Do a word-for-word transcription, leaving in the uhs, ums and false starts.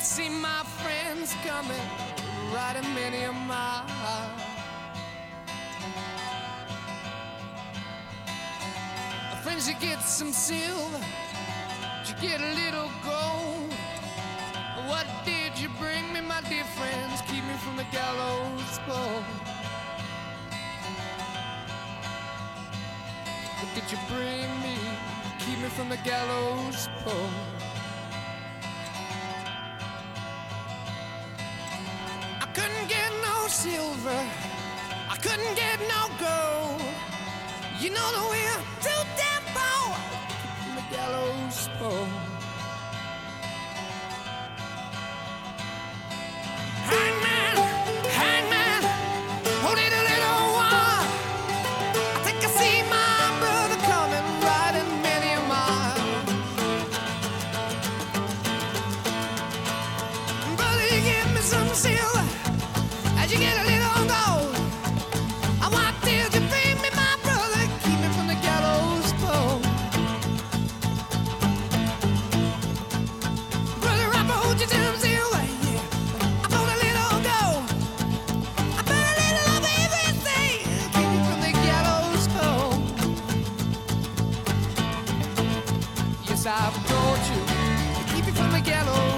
see my friends coming, riding many a mile. Friends, you get some silver, you get a little gold. What did you bring me, my dear friends? Keep me from the gallows pole. What did you bring me? Keep me from the gallows pole. I couldn't get no silver, I couldn't get no gold. You know that we're too damn poor. Keep from the gallows pole. Hangman, hangman, hold it a little while. I think I see my brother coming, riding many a mile. Brother, you give me some silver as you get a little gold. I want till you bring me my brother, keep me from the gallows pole. Brother, I hold you some silver, yeah. I put a little gold, I put a little of everything, keep me from the gallows pole. Yes, I've told you, keep me from the gallows.